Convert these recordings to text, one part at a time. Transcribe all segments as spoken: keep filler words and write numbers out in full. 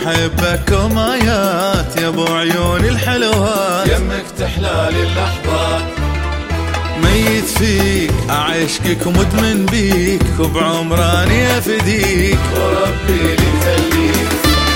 أحبك ومايات يا ابو عيوني الحلوات، يمك تحلالي اللحظات، ميت فيك أعشقك ومدمن بيك وبعمراني أفديك وربي لي خليك.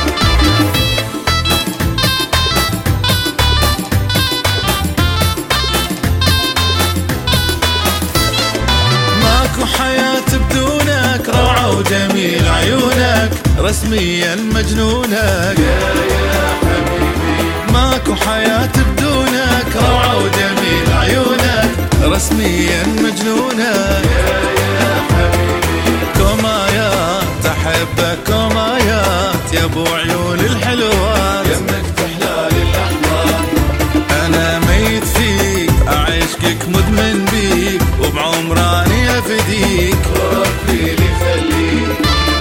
ماكو حياة بدونك، روعة وجميل عيونك، رسميا مجنونك يا يا حبيبي. ماكو حياة بدونك، روعة وجميل عيونك، رسميا مجنونك يا يا حبيبي. كومايات أحبك كومايات يا ابو عيون الحلوات، يمك تحلالي اللحظات، أنا ميت فيك أعشقك مدمن بيك وبعمراني أفديك وربي لي خليك.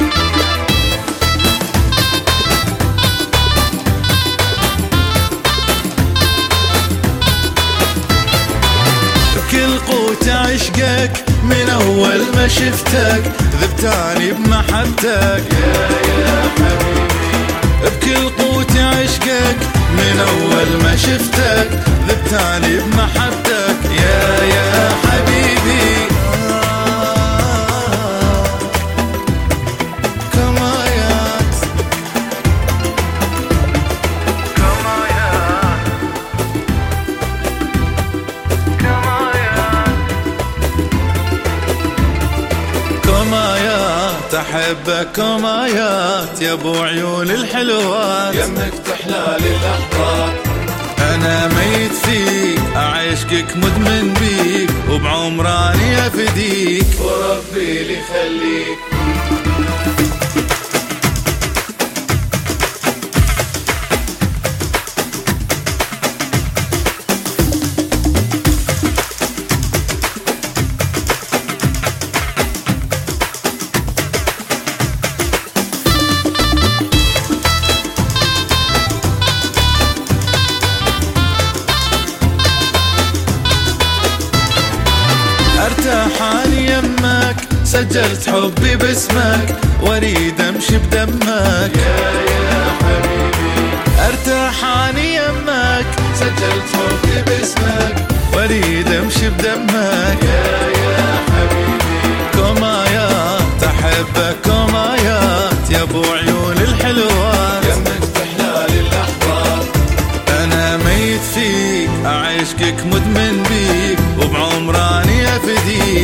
بكل قوت عشقك من أول ما شفتك، ذبتاني بمحبتك يا يا حبيبي. بكل قوت عشقك من أول ما شفتك، ذبتاني بمحبتك يا يا حبيبي. كمايات كمايات كمايات كمايات أحبك كمايات يا ابو عيون الحلوات، يمك تحلالي اللحظات، أنا ميت فيك أعشقك مدمن بيك وبعمراني أفديك وربي لي خليك. ارتاح اني يمك، سجلت حبي باسمك واريد امشي بدمك يا يا حبيبي. ارتاح اني يمك، سجلت حبي باسمك واريد امشي بدمك يا يا حبيبي. كومايات احبك كومايات يا ابو عيون الحلوات، يمك تحلالي اللحظات، انا ميت فيك اعشقك مدمن بيك وبعمراني افديك